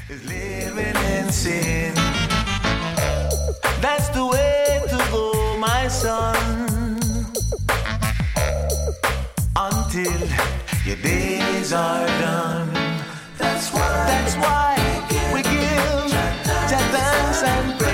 is living in sin. That's the way to go, my son, until your days are done. That's why we give Jah thanks and praise.